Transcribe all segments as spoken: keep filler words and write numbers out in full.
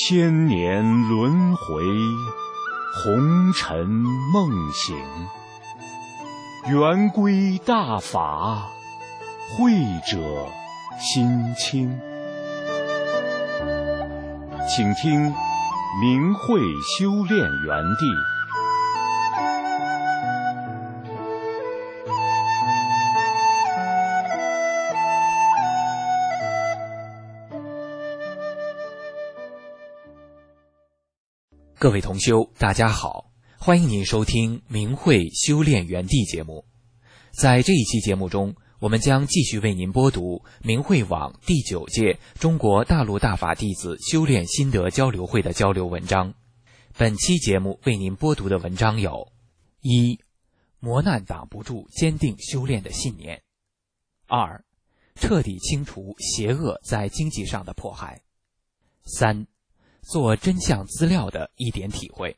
千年轮回，红尘梦醒。圆规大法，慧者心清。请听明慧修炼园地。 各位同修，大家好，欢迎您收听明慧修炼园地节目。在这一期节目中，我们将继续为您播读明慧网第九届中国大陆大法弟子修炼心得交流会的交流文章。本期节目为您播读的文章有：一、磨难挡不住坚定修炼的信念；二、彻底清除邪恶在经济上的迫害；三、做真相资料的一点体会。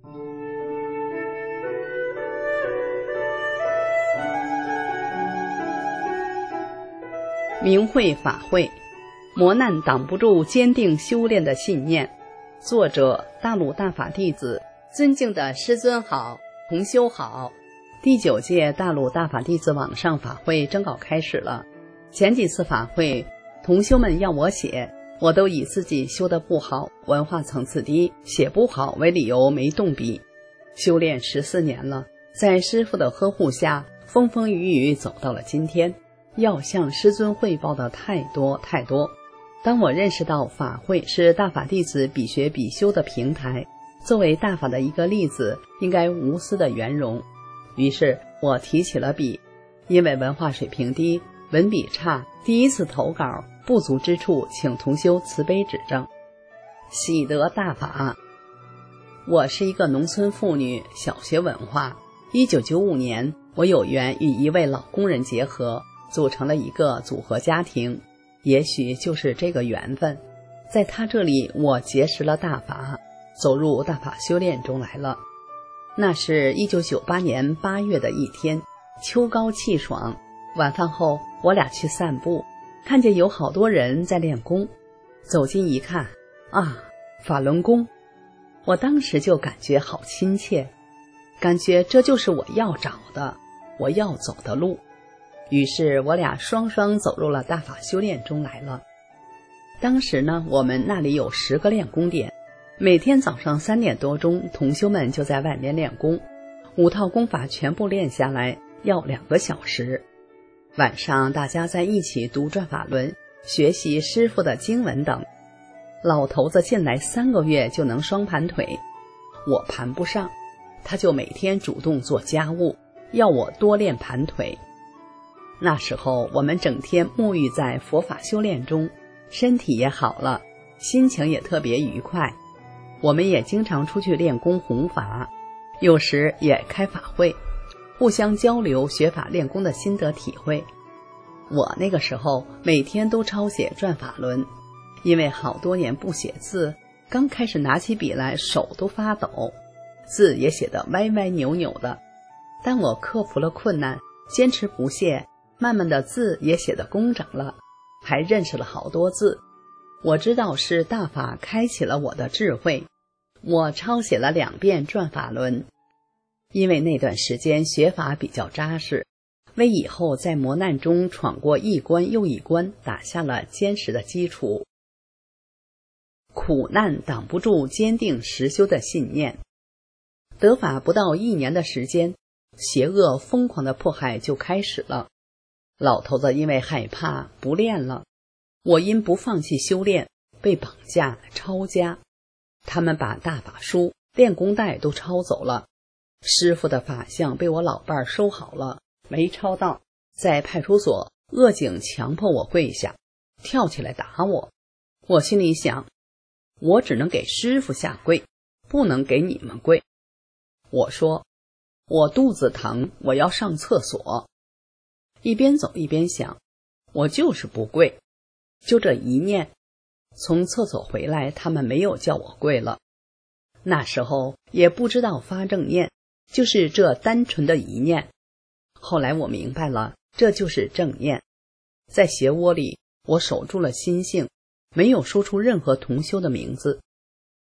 明慧法会，磨难挡不住坚定修炼的信念。作者：大陆大法弟子。尊敬的师尊好，同修好。第九届大陆大法弟子网上法会征稿开始了。前几次法会，同修们要我写，我都以自己修得不好，文化层次低，写不好为理由没动笔。修炼十四年了，在师父的呵护下，风风雨雨走到了今天。要向师尊汇报的太多太多。当我认识到法会是大法弟子比学比修的平台，作为大法的一个例子，应该无私的圆融。于是我提起了笔，因为文化水平低，文笔差，第一次投稿，不足之处请同修慈悲指正。喜得大法。我是一个农村妇女，小学文化。一九九五年，我有缘与一位老工人结合，组成了一个组合家庭，也许就是这个缘分，在他这里我结识了大法，走入大法修炼中来了。那是一九九八年八月的一天，秋高气爽，晚饭后我俩去散步，看见有好多人在练功，走近一看，啊，法轮功！我当时就感觉好亲切，感觉这就是我要找的，我要走的路。于是我俩双双走入了大法修炼中来了。当时呢，我们那里有十个练功点，每天早上三点多钟，同修们就在外面练功，五套功法全部练下来要两个小时。晚上大家在一起读转法轮，学习师父的经文等。老头子进来三个月就能双盘腿，我盘不上，他就每天主动做家务，要我多练盘腿。那时候我们整天沐浴在佛法修炼中，身体也好了，心情也特别愉快。我们也经常出去练功弘法，有时也开法会，互相交流学法练功的心得体会。我那个时候每天都抄写转法轮，因为好多年不写字，刚开始拿起笔来手都发抖，字也写得歪歪扭扭的。但我克服了困难，坚持不懈，慢慢的字也写得工整了，还认识了好多字。我知道是大法开启了我的智慧。我抄写了两遍转法轮，因为那段时间学法比较扎实，为以后在磨难中闯过一关又一关打下了坚实的基础。苦难挡不住坚定实修的信念。得法不到一年的时间，邪恶疯狂的迫害就开始了。老头子因为害怕不练了，我因不放弃修炼被绑架抄家，他们把大法书练功带都抄走了，师父的法相被我老伴儿收好了，没抄到。在派出所，恶警强迫我跪下，跳起来打我。我心里想，我只能给师父下跪，不能给你们跪。我说，我肚子疼，我要上厕所。一边走一边想，我就是不跪。就这一念，从厕所回来，他们没有叫我跪了。那时候也不知道发正念，就是这单纯的一念。后来我明白了，这就是正念。在鞋窝里，我守住了心性，没有说出任何同修的名字。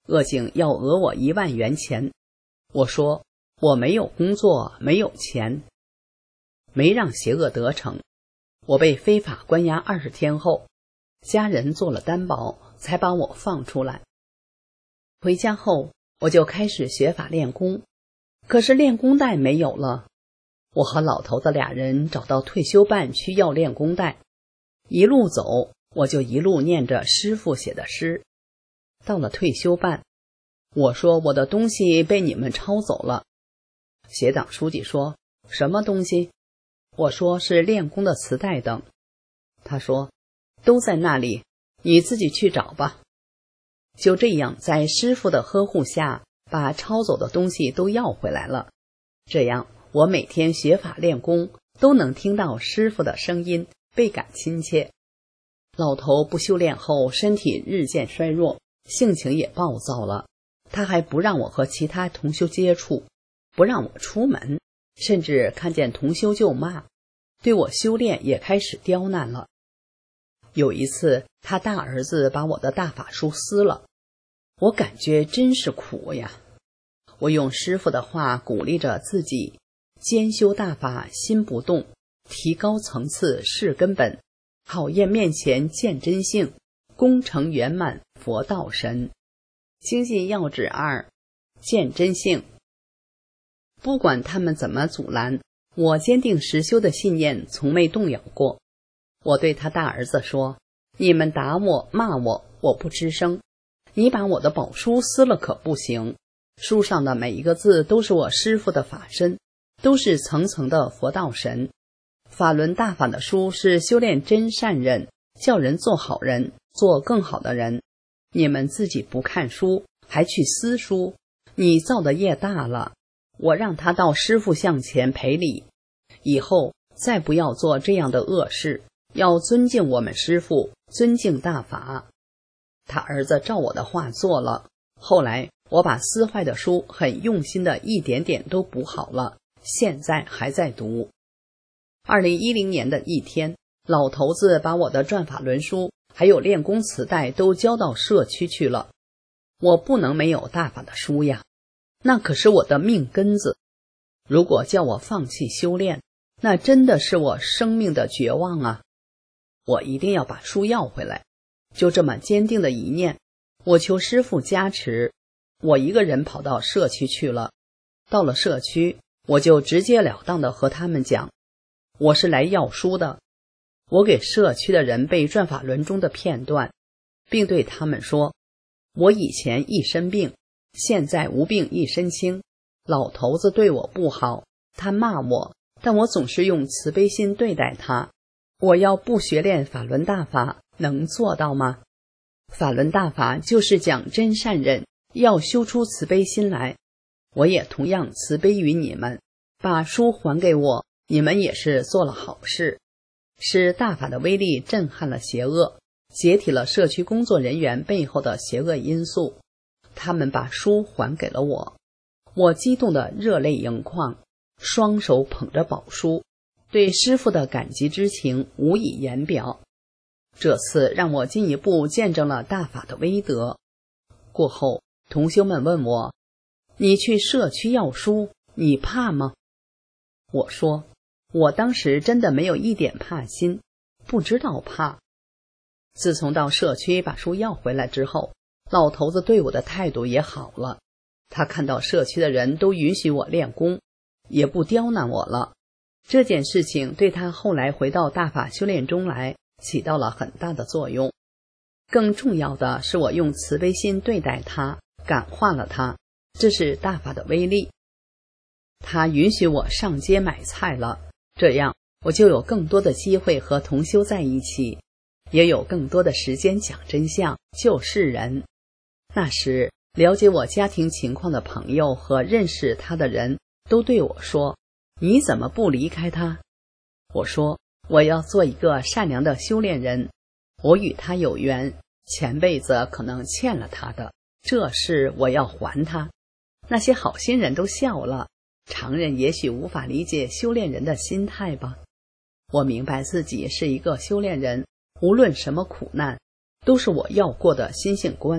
恶警要讹我一万元钱。我说我没有工作，没有钱。没让邪恶得逞，我被非法关押二十天后，家人做了担保，才把我放出来。回家后，我就开始学法练功，可是练功带没有了。我和老头子俩人找到退休办去要练功带，一路走，我就一路念着师父写的诗。到了退休办，我说我的东西被你们抄走了。协党书记说，什么东西？我说是练功的磁带等。他说都在那里，你自己去找吧。就这样，在师父的呵护下，把抄走的东西都要回来了。这样我每天学法练功，都能听到师父的声音，倍感亲切。老头不修炼后，身体日渐衰弱，性情也暴躁了。他还不让我和其他同修接触，不让我出门，甚至看见同修就骂，对我修炼也开始刁难了。有一次，他大儿子把我的大法书撕了，我感觉真是苦呀。我用师父的话鼓励着自己，兼修大法心不动，提高层次是根本，考验面前见真性，功成圆满佛道神。精进要旨二，见真性。不管他们怎么阻拦，我坚定实修的信念从没动摇过。我对他大儿子说，你们打我骂我，我不吱声，你把我的宝书撕了可不行，书上的每一个字都是我师父的法身，都是层层的佛道神。法轮大法的书是修炼真善忍，叫人做好人，做更好的人。你们自己不看书，还去撕书，你造的业大了。我让他到师父像前赔礼，以后再不要做这样的恶事，要尊敬我们师父，尊敬大法。他儿子照我的话做了，后来我把撕坏的书很用心的一点点都补好了，现在还在读。二零一零年的一天，老头子把我的转法轮书还有练功磁带都交到社区去了。我不能没有大法的书呀，那可是我的命根子。如果叫我放弃修炼，那真的是我生命的绝望啊！我一定要把书要回来。就这么坚定的一念，我求师父加持，我一个人跑到社区去了。到了社区，我就直截了当的和他们讲，我是来要书的。我给社区的人背转法轮中的片段，并对他们说，我以前一身病，现在无病一身轻。老头子对我不好，他骂我，但我总是用慈悲心对待他。我要不学练法轮大法，能做到吗？法轮大法就是讲真善忍，要修出慈悲心来。我也同样慈悲于你们，把书还给我，你们也是做了好事。使大法的威力震撼了邪恶，解体了社区工作人员背后的邪恶因素。他们把书还给了我，我激动得热泪盈眶，双手捧着宝书，对师父的感激之情无以言表。这次让我进一步见证了大法的威德。过后，同修们问我，你去社区要书，你怕吗？我说，我当时真的没有一点怕心，不知道怕。自从到社区把书要回来之后，老头子对我的态度也好了。他看到社区的人都允许我练功，也不刁难我了。这件事情对他后来回到大法修炼中来起到了很大的作用。更重要的是，我用慈悲心对待他，感化了他，这是大法的威力。他允许我上街买菜了，这样我就有更多的机会和同修在一起，也有更多的时间讲真相，救世人。那时了解我家庭情况的朋友和认识他的人都对我说，你怎么不离开他？我说，我要做一个善良的修炼人，我与他有缘，前辈子可能欠了他的，这事我要还他。那些好心人都笑了，常人也许无法理解修炼人的心态吧。我明白自己是一个修炼人，无论什么苦难，都是我要过的心性关，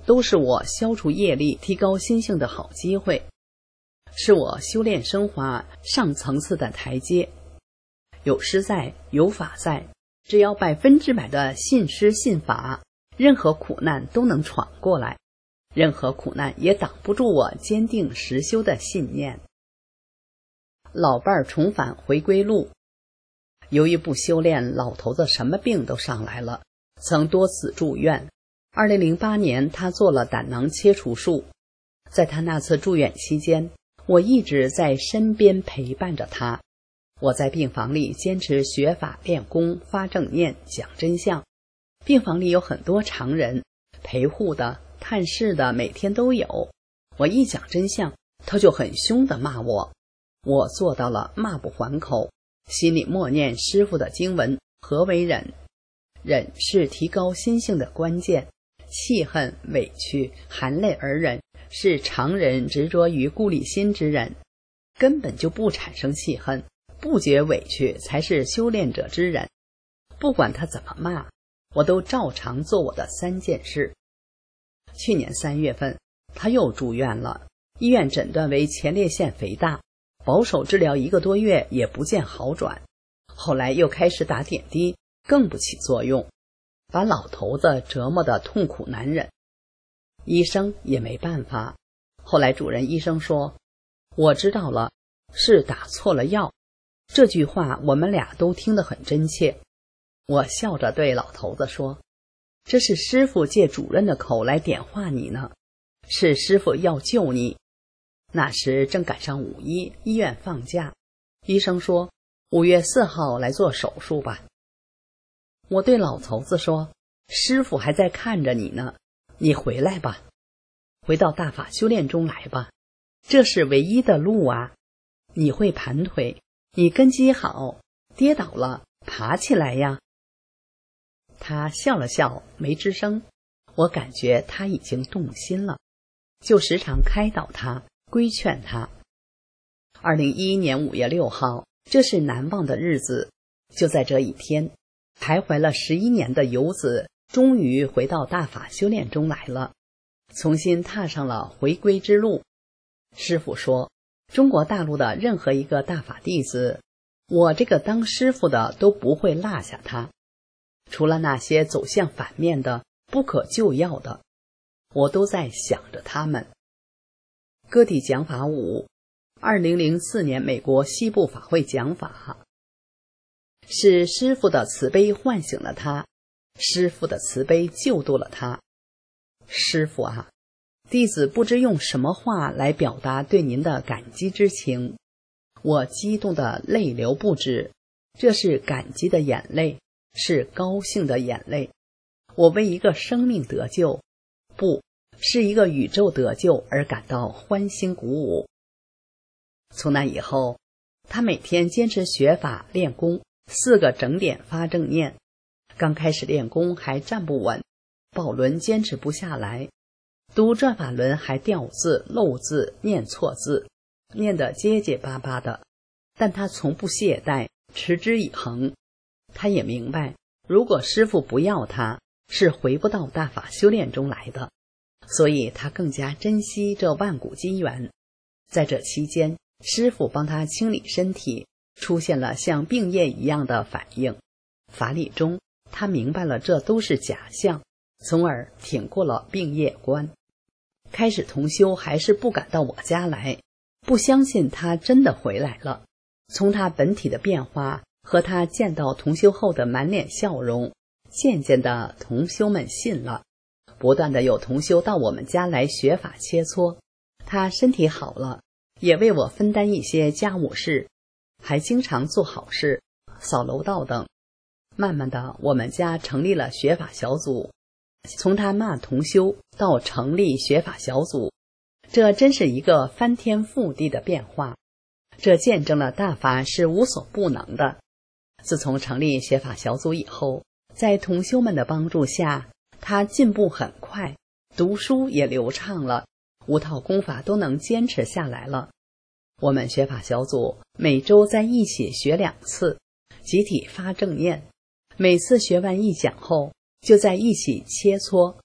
都是我消除业力、提高心性的好机会，是我修炼升华上层次的台阶。有师在，有法在，只要百分之百的信师信法，任何苦难都能闯过来，任何苦难也挡不住我坚定实修的信念。老伴儿重返回归路，由于不修炼，老头子什么病都上来了，曾多次住院。二零零八年，他做了胆囊切除术。在他那次住院期间，我一直在身边陪伴着他。我在病房里坚持学法练功，发正念，讲真相。病房里有很多常人，陪护的、探视的，每天都有。我一讲真相，他就很凶地骂我。我做到了骂不还口，心里默念师父的经文：何为忍？忍是提高心性的关键。气恨、委屈、含泪而忍，是常人执着于故里心之忍，根本就不产生气恨，不觉委屈才是修炼者之忍。不管他怎么骂，我都照常做我的三件事。去年三月份，他又住院了，医院诊断为前列腺肥大，保守治疗一个多月也不见好转，后来又开始打点滴，更不起作用，把老头子折磨得痛苦难忍。医生也没办法，后来主任医生说：我知道了，是打错了药。这句话我们俩都听得很真切。我笑着对老头子说：这是师父借主任的口来点化你呢，是师父要救你。那时正赶上五一，医院放假，医生说五月四号来做手术吧。我对老头子说：师父还在看着你呢，你回来吧，回到大法修炼中来吧，这是唯一的路啊！你会盘腿，你根基好，跌倒了爬起来呀。他笑了笑，没吱声。我感觉他已经动心了，就时常开导他，规劝他。二零一一年五月六号，这是难忘的日子。就在这一天，徘徊了十一年的游子终于回到大法修炼中来了，重新踏上了回归之路。师父说，中国大陆的任何一个大法弟子，我这个当师父的都不会落下他，除了那些走向反面的不可救药的，我都在想着他们。各地讲法五，二零零四年美国西部法会讲法，是师父的慈悲唤醒了他，师父的慈悲救度了他。师父啊，弟子不知用什么话来表达对您的感激之情，我激动的泪流不止，这是感激的眼泪，是高兴的眼泪。我为一个生命得救，不是一个宇宙得救而感到欢欣鼓舞。从那以后，他每天坚持学法练功，四个整点发正念。刚开始练功还站不稳，宝轮坚持不下来，读转法轮还掉字漏字，念错字，念得结结巴巴的，但他从不懈怠，持之以恒。他也明白，如果师父不要他，是回不到大法修炼中来的，所以他更加珍惜这万古机缘。在这期间，师父帮他清理身体，出现了像病业一样的反应。法理中，他明白了这都是假象，从而挺过了病业关。开始同修还是不敢到我家来，不相信他真的回来了。从他本体的变化和他见到同修后的满脸笑容，渐渐的同修们信了，不断的有同修到我们家来学法切磋。他身体好了，也为我分担一些家务事，还经常做好事，扫楼道等。慢慢的，我们家成立了学法小组，从他骂同修到成立学法小组，这真是一个翻天覆地的变化。这见证了大法是无所不能的。自从成立学法小组以后，在同修们的帮助下，他进步很快，读书也流畅了，五套功法都能坚持下来了。我们学法小组每周在一起学两次，集体发正念，每次学完一讲后就在一起切磋。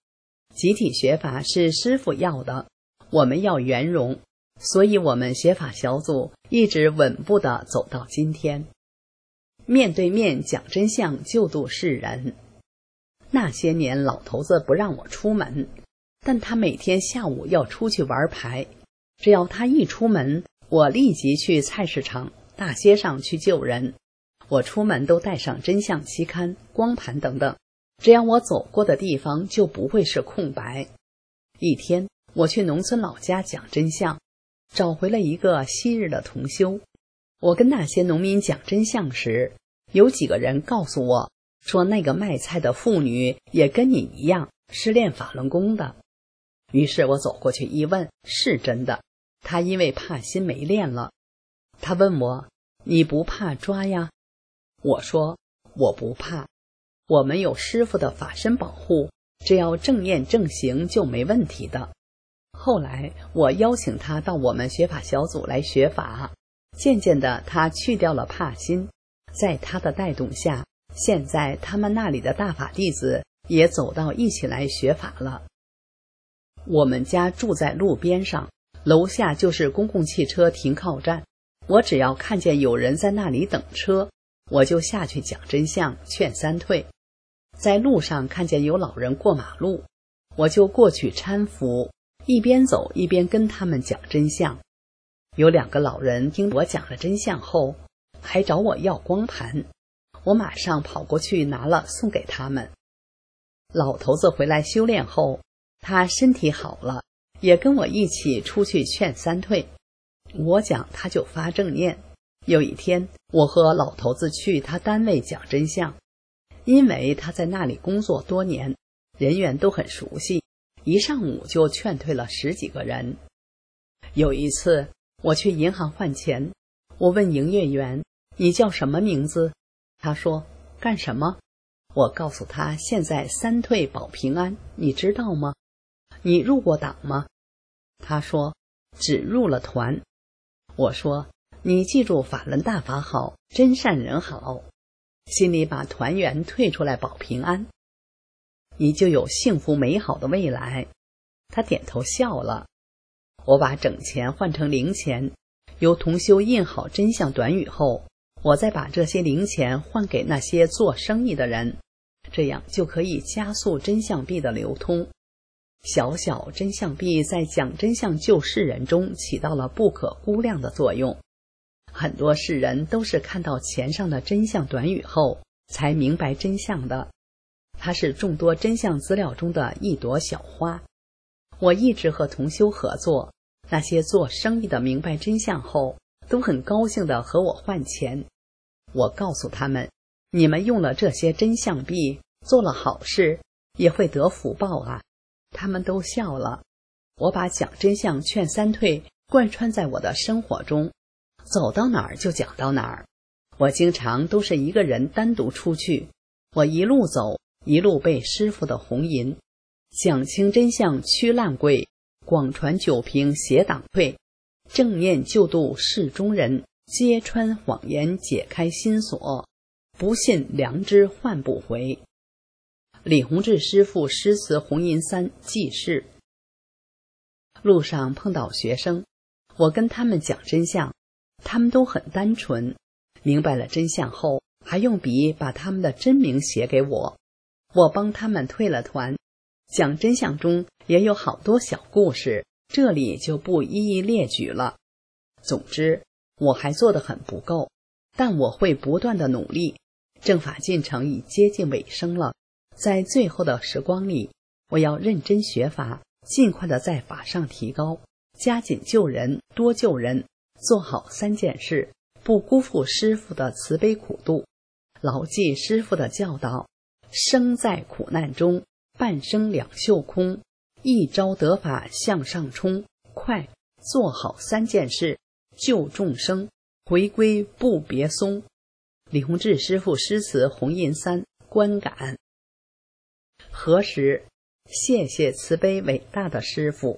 集体学法是师父要的，我们要圆融，所以我们学法小组一直稳步地走到今天。面对面讲真相，救度世人。那些年老头子不让我出门，但他每天下午要出去玩牌，只要他一出门，我立即去菜市场、大街上去救人。我出门都带上真相期刊、光盘等等，这样我走过的地方就不会是空白。一天，我去农村老家讲真相，找回了一个昔日的同修。我跟那些农民讲真相时，有几个人告诉我说，那个卖菜的妇女也跟你一样是练法轮功的。于是我走过去一问，是真的，她因为怕心没练了。她问我，你不怕抓呀？我说，我不怕，我们有师父的法身保护，只要正念正行就没问题的。后来我邀请她到我们学法小组来学法，渐渐的她去掉了怕心，在她的带动下，现在他们那里的大法弟子也走到一起来学法了。我们家住在路边上，楼下就是公共汽车停靠站，我只要看见有人在那里等车，我就下去讲真相，劝三退。在路上看见有老人过马路，我就过去搀扶，一边走一边跟他们讲真相。有两个老人听我讲了真相后，还找我要光盘，我马上跑过去拿了送给他们。老头子回来修炼后，他身体好了，也跟我一起出去劝三退。我讲他就发正念。有一天，我和老头子去他单位讲真相，因为他在那里工作多年，人员都很熟悉，一上午就劝退了十几个人。有一次我去银行换钱，我问营业员，你叫什么名字？他说，干什么？我告诉他，现在三退保平安，你知道吗？你入过党吗？他说，只入了团。我说，你记住法轮大法好，真善人好，心里把团员退出来保平安，你就有幸福美好的未来。他点头笑了。我把整钱换成零钱，由同修印好真相短语后，我再把这些零钱换给那些做生意的人，这样就可以加速真相币的流通。小小真相币在讲真相救世人中起到了不可估量的作用。很多世人都是看到钱上的真相短语后才明白真相的，它是众多真相资料中的一朵小花。我一直和同修合作，那些做生意的明白真相后都很高兴地和我换钱。我告诉他们，你们用了这些真相币做了好事，也会得福报啊。他们都笑了。我把讲真相劝三退贯穿在我的生活中，走到哪儿就讲到哪儿。我经常都是一个人单独出去，我一路走一路背师父的红银，讲清真相驱烂鬼，广传九平邪党退，正念救度世中人，揭穿谎言解开心锁，不信良知换不回。李洪志师父诗词红银三记事。路上碰到学生，我跟他们讲真相，他们都很单纯，明白了真相后还用笔把他们的真名写给我，我帮他们退了团。讲真相中也有好多小故事，这里就不一一列举了。总之，我还做得很不够，但我会不断的努力。正法进程已接近尾声了，在最后的时光里，我要认真学法，尽快的在法上提高，加紧救人，多救人，做好三件事，不辜负师父的慈悲苦度，牢记师父的教导，生在苦难中，半生两袖空，一朝得法向上冲，快做好三件事，救众生，回归不别松。李洪志师父诗词红银三观感。何时？谢谢慈悲伟大的师父。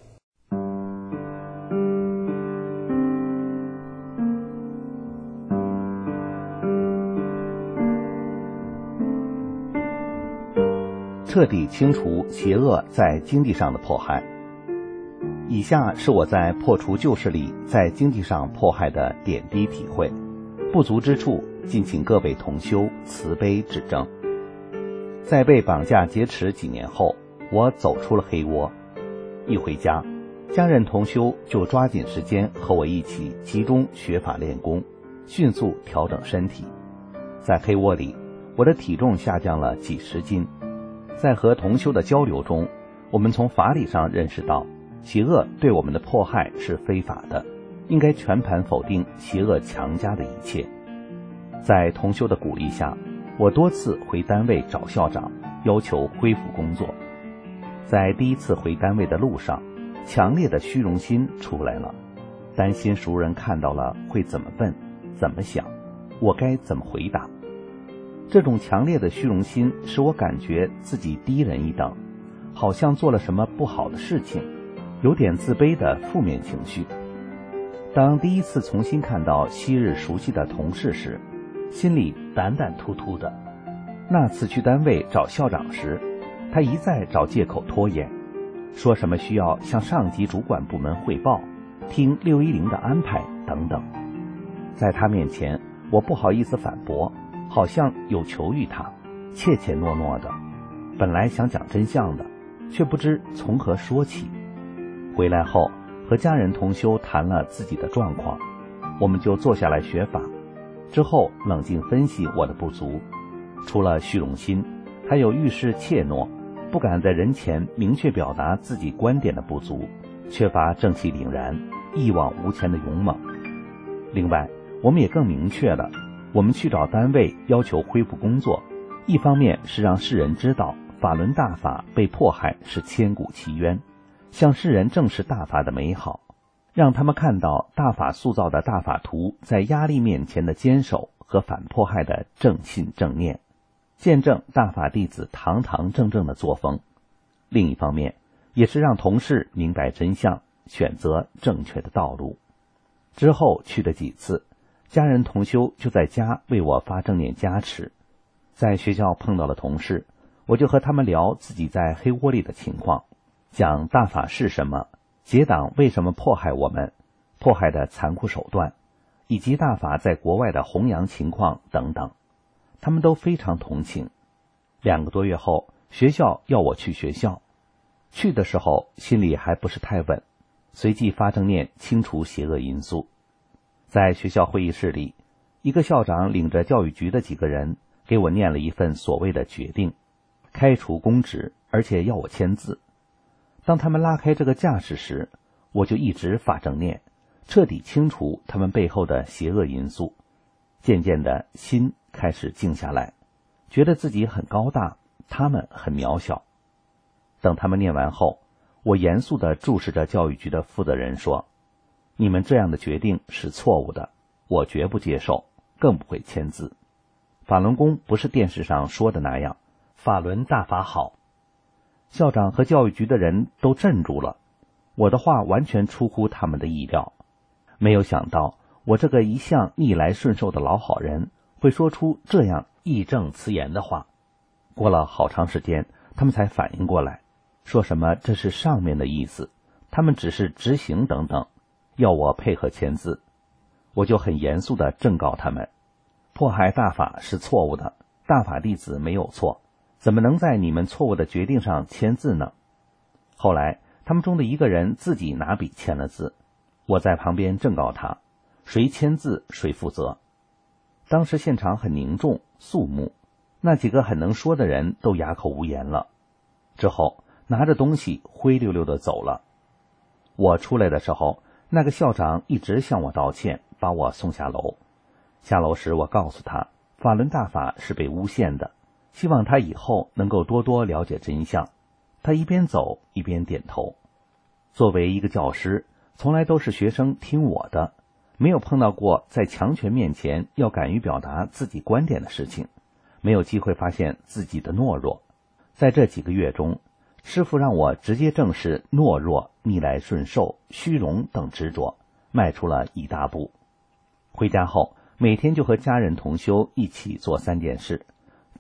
彻底清除邪恶在经济上的迫害。以下是我在破除旧势力在经济上迫害的点滴体会，不足之处敬请各位同修慈悲指正。在被绑架劫持几年后，我走出了黑窝。一回家，家人同修就抓紧时间和我一起集中学法练功，迅速调整身体。在黑窝里，我的体重下降了几十斤。在和同修的交流中，我们从法理上认识到，邪恶对我们的迫害是非法的，应该全盘否定邪恶强加的一切。在同修的鼓励下，我多次回单位找校长，要求恢复工作。在第一次回单位的路上，强烈的虚荣心出来了，担心熟人看到了会怎么问，怎么想，我该怎么回答。这种强烈的虚荣心使我感觉自己低人一等，好像做了什么不好的事情，有点自卑的负面情绪。当第一次重新看到昔日熟悉的同事时，心里胆胆突突的。那次去单位找校长时，他一再找借口拖延，说什么需要向上级主管部门汇报，听六一零的安排等等。在他面前，我不好意思反驳，好像有求于他，怯怯懦懦的。本来想讲真相的，却不知从何说起。回来后和家人同修谈了自己的状况，我们就坐下来学法。之后冷静分析我的不足，除了虚荣心，还有遇事怯懦，不敢在人前明确表达自己观点的不足，缺乏正气凛然、一往无前的勇猛。另外，我们也更明确了，我们去找单位要求恢复工作，一方面是让世人知道法轮大法被迫害是千古奇冤，向世人正视大法的美好，让他们看到大法塑造的大法图在压力面前的坚守和反迫害的正信正念，见证大法弟子堂堂正正的作风。另一方面，也是让同事明白真相，选择正确的道路。之后去的几次，家人同修就在家为我发正念加持。在学校碰到了同事，我就和他们聊自己在黑窝里的情况，讲大法是什么，结党为什么迫害我们，迫害的残酷手段，以及大法在国外的弘扬情况等等。他们都非常同情。两个多月后，学校要我去学校。去的时候心里还不是太稳，随即发正念清除邪恶因素。在学校会议室里，一个校长领着教育局的几个人给我念了一份所谓的决定，开除公职，而且要我签字。当他们拉开这个架势时，我就一直发正念，彻底清除他们背后的邪恶因素。渐渐的，心开始静下来，觉得自己很高大，他们很渺小。等他们念完后，我严肃地注视着教育局的负责人说，你们这样的决定是错误的，我绝不接受，更不会签字。法轮功不是电视上说的那样，法轮大法好。校长和教育局的人都镇住了，我的话完全出乎他们的意料。没有想到我这个一向逆来顺受的老好人会说出这样义正辞严的话。过了好长时间，他们才反应过来，说什么这是上面的意思，他们只是执行等等，要我配合签字。我就很严肃地正告他们，迫害大法是错误的，大法弟子没有错，怎么能在你们错误的决定上签字呢？后来他们中的一个人自己拿笔签了字，我在旁边正告他，谁签字谁负责。当时现场很凝重肃穆，那几个很能说的人都哑口无言了。之后拿着东西灰溜溜地走了。我出来的时候，那个校长一直向我道歉，把我送下楼。下楼时我告诉他，法轮大法是被诬陷的，希望他以后能够多多了解真相。他一边走一边点头。作为一个教师，从来都是学生听我的，没有碰到过在强权面前要敢于表达自己观点的事情，没有机会发现自己的懦弱。在这几个月中，师父让我直接正视懦弱、逆来顺受、虚荣等执着，迈出了一大步。回家后，每天就和家人同修一起做三件事：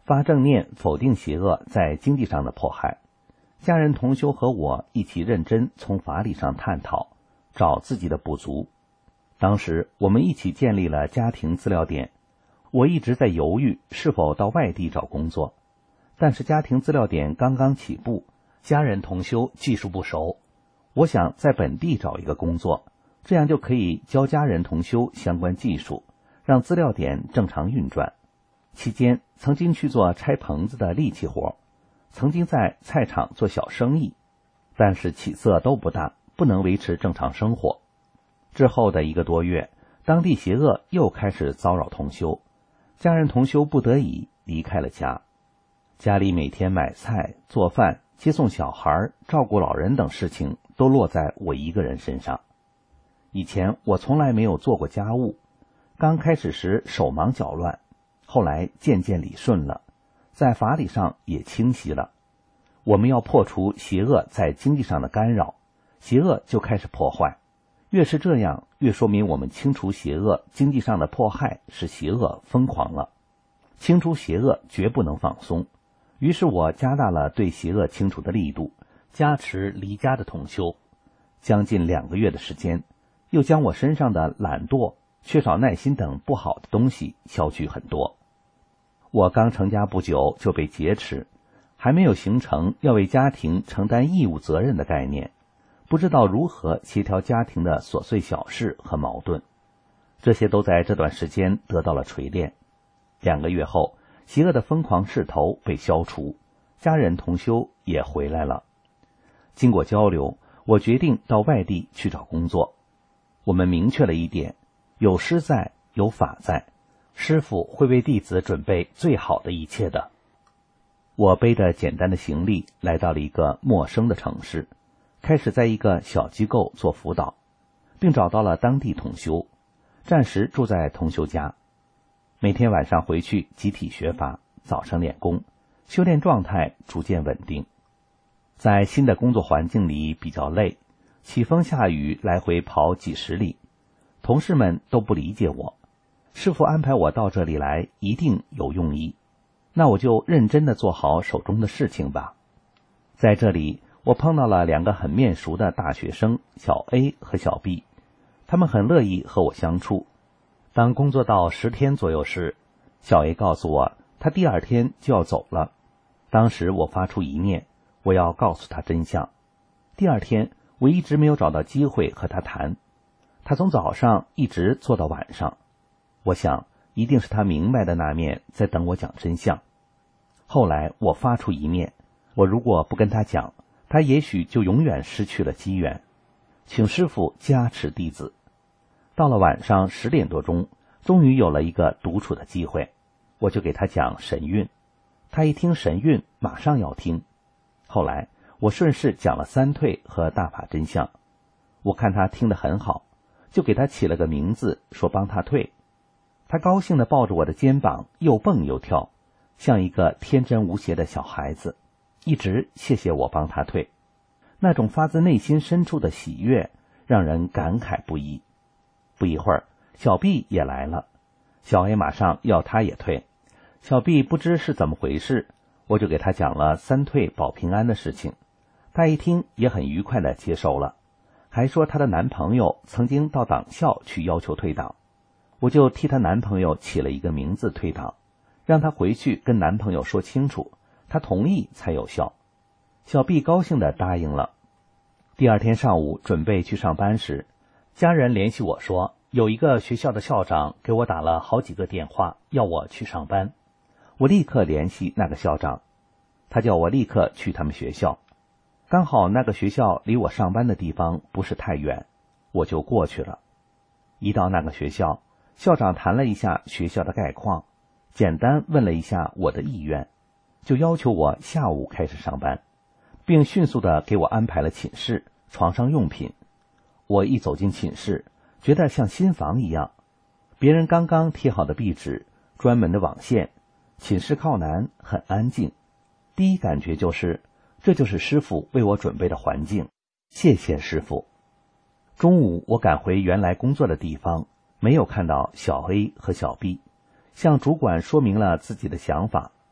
发正念否定邪恶在经济上的迫害。家人同修和我一起认真从法理上探讨，找自己的不足。当时我们一起建立了家庭资料点，我一直在犹豫是否到外地找工作，但是家庭资料点刚刚起步，家人同修技术不熟，我想在本地找一个工作，这样就可以教家人同修相关技术，让资料点正常运转。期间曾经去做拆棚子的力气活，曾经在菜场做小生意，但是起色都不大，不能维持正常生活。之后的一个多月，当地邪恶又开始骚扰同修，家人同修不得已离开了家。家里每天买菜、做饭、接送小孩、照顾老人等事情都落在我一个人身上。以前我从来没有做过家务，刚开始时手忙脚乱，后来渐渐理顺了，在法理上也清晰了。我们要破除邪恶在经济上的干扰，邪恶就开始破坏。越是这样，越说明我们清除邪恶经济上的迫害使邪恶疯狂了。清除邪恶绝不能放松，于是我加大了对邪恶清除的力度，加持离家的同修。将近两个月的时间，又将我身上的懒惰、缺少耐心等不好的东西消去很多。我刚成家不久就被劫持，还没有形成要为家庭承担义务责任的概念，不知道如何协调家庭的琐碎小事和矛盾，这些都在这段时间得到了锤炼。两个月后，邪恶的疯狂势头被消除，家人同修也回来了。经过交流，我决定到外地去找工作。我们明确了一点，有师在，有法在，师父会为弟子准备最好的一切的。我背着简单的行李来到了一个陌生的城市，开始在一个小机构做辅导，并找到了当地同修，暂时住在同修家。每天晚上回去集体学法，早晨练功，修炼状态逐渐稳定。在新的工作环境里比较累，起风下雨来回跑几十里，同事们都不理解我。师父安排我到这里来，一定有用意，那我就认真地做好手中的事情吧。在这里，我碰到了两个很面熟的大学生小 A 和小 B， 他们很乐意和我相处。当工作到十天左右时，小 A 告诉我他第二天就要走了。当时我发出一念，我要告诉他真相。第二天我一直没有找到机会和他谈，他从早上一直做到晚上，我想一定是他明白的那面在等我讲真相。后来我发出一念，我如果不跟他讲，他也许就永远失去了机缘，请师父加持弟子。到了晚上十点多钟，终于有了一个独处的机会，我就给他讲神韵。他一听神韵，马上要听。后来我顺势讲了三退和大法真相，我看他听得很好，就给他起了个名字，说帮他退。他高兴地抱着我的肩膀，又蹦又跳，像一个天真无邪的小孩子，一直谢谢我帮他退。那种发自内心深处的喜悦让人感慨不已。不一会儿，小 B 也来了，小 A 马上要他也退。小 B 不知是怎么回事，我就给他讲了三退保平安的事情，他一听也很愉快地接受了，还说她的男朋友曾经到党校去要求退党，我就替她男朋友起了一个名字退党，让她回去跟男朋友说清楚，她同意才有效。小 B 高兴地答应了。第二天上午准备去上班时，家人联系我说，有一个学校的校长给我打了好几个电话，要我去上班。我立刻联系那个校长，他叫我立刻去他们学校。刚好那个学校离我上班的地方不是太远，我就过去了。一到那个学校，校长谈了一下学校的概况，简单问了一下我的意愿，就要求我下午开始上班，并迅速地给我安排了寝室、床上用品。我一走进寝室，觉得像新房一样，别人刚刚贴好的壁纸，专门的网线，寝室靠南，很安静。第一感觉就是，这就是师父为我准备的环境，谢谢师父。中午我赶回原来工作的地方，没有看到小 A 和小 B， 向主管说明了自己的想法。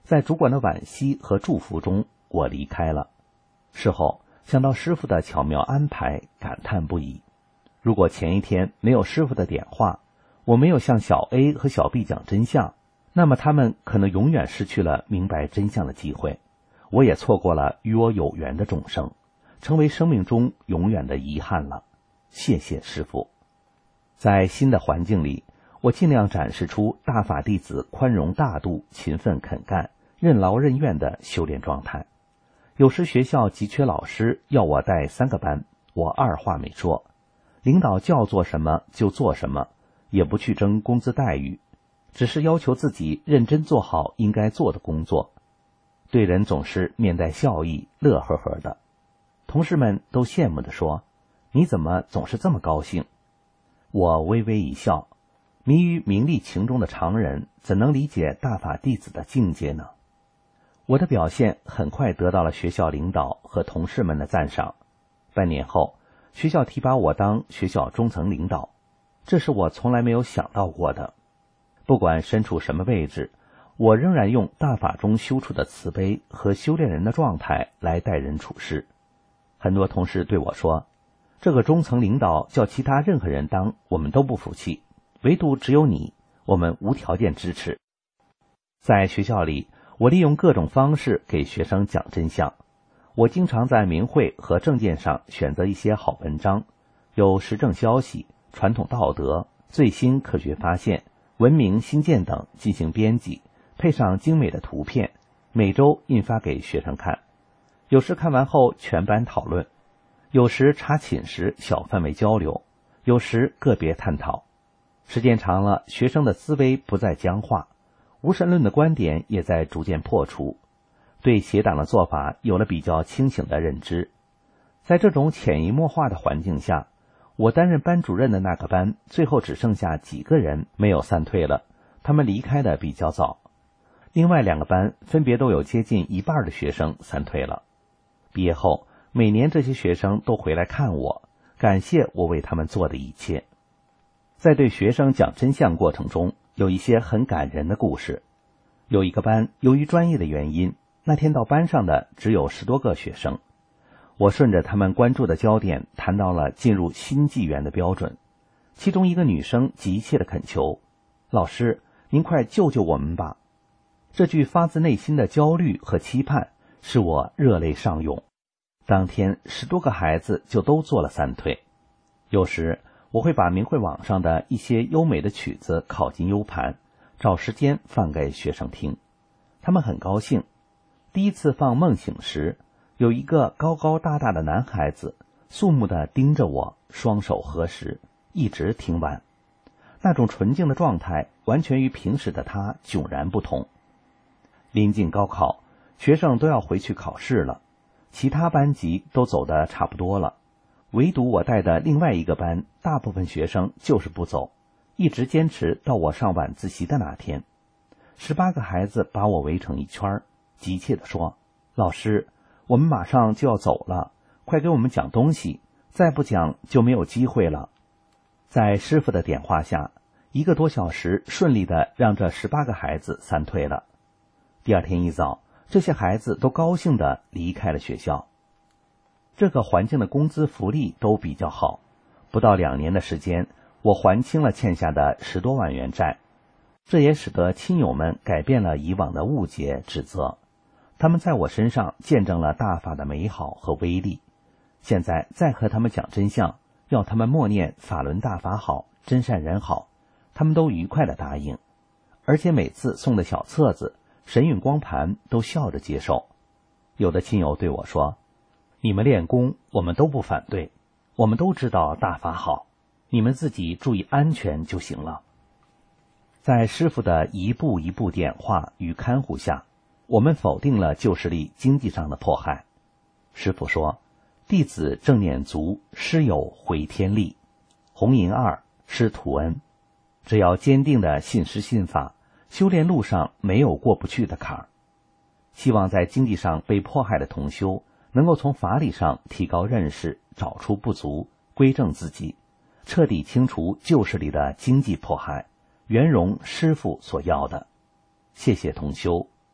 在主管的惋惜和祝福中，我离开了。事后想到师傅的巧妙安排，感叹不已。如果前一天没有师傅的点化，我没有向小 A 和小 B 讲真相，那么他们可能永远失去了明白真相的机会，我也错过了与我有缘的众生，成为生命中永远的遗憾了。谢谢师父。在新的环境里，我尽量展示出大法弟子宽容大度、勤奋肯干、任劳任怨的修炼状态。有时学校急缺老师，要我带三个班，我二话没说，领导叫做什么就做什么，也不去争工资待遇，只是要求自己认真做好应该做的工作。对人总是面带笑意，乐呵呵的。同事们都羡慕地说，你怎么总是这么高兴？我微微一笑，迷于名利情中的常人，怎能理解大法弟子的境界呢？我的表现很快得到了学校领导和同事们的赞赏。半年后，学校提拔我当学校中层领导，这是我从来没有想到过的。不管身处什么位置，我仍然用大法中修出的慈悲和修炼人的状态来待人处事。很多同事对我说，这个中层领导叫其他任何人当，我们都不服气，唯独只有你，我们无条件支持。在学校里，我利用各种方式给学生讲真相。我经常在名讳和证件上选择一些好文章，有时政消息、传统道德、最新科学发现、文明新建等进行编辑，配上精美的图片，每周印发给学生看。有时看完后全班讨论，有时查寝时小范围交流，有时个别探讨。时间长了，学生的思维不再僵化，无神论的观点也在逐渐破除，对邪党的做法有了比较清醒的认知。在这种潜移默化的环境下，我担任班主任的那个班最后只剩下几个人没有散退了，他们离开的比较早。另外两个班分别都有接近一半的学生散退了。毕业后，每年这些学生都回来看我，感谢我为他们做的一切。在对学生讲真相过程中，有一些很感人的故事。有一个班由于专业的原因，那天到班上的只有十多个学生。我顺着他们关注的焦点谈到了进入新纪元的标准。其中一个女生急切地恳求，老师，您快救救我们吧。这句发自内心的焦虑和期盼使我热泪上涌。当天十多个孩子就都做了散退。有时我会把明慧网上的一些优美的曲子拷进 U 盘，找时间放给学生听，他们很高兴。第一次放梦醒时，有一个高高大大的男孩子肃穆地盯着我，双手合十，一直听完。那种纯净的状态完全与平时的他迥然不同。临近高考，学生都要回去考试了，其他班级都走得差不多了，唯独我带的另外一个班，大部分学生就是不走，一直坚持到我上晚自习的那天。十八个孩子把我围成一圈，急切地说，老师，我们马上就要走了，快给我们讲东西，再不讲就没有机会了。在师父的点化下，一个多小时顺利地让这十八个孩子散退了。第二天一早，这些孩子都高兴地离开了学校。这个环境的工资福利都比较好，不到两年的时间，我还清了欠下的十多万元债。这也使得亲友们改变了以往的误解指责，他们在我身上见证了大法的美好和威力。现在再和他们讲真相，要他们默念法轮大法好，真善人好，他们都愉快地答应，而且每次送的小册子、神韵光盘都笑着接受。有的亲友对我说，你们练功我们都不反对，我们都知道大法好，你们自己注意安全就行了。在师父的一步一步点化与看护下，我们否定了旧势力经济上的迫害。师父说，弟子正念足，师有回天力，红银二，师图恩。只要坚定的信师信法，修炼路上没有过不去的坎儿。希望在经济上被迫害的同修能够从法理上提高认识，找出不足，归正自己，彻底清除旧势力的经济迫害，圆融师父所要的。谢谢同修，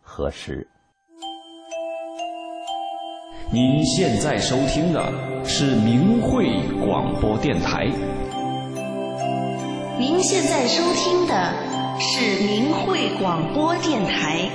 何时。 您现在收听的是明慧广播电台。 您现在收听的是明慧广播电台。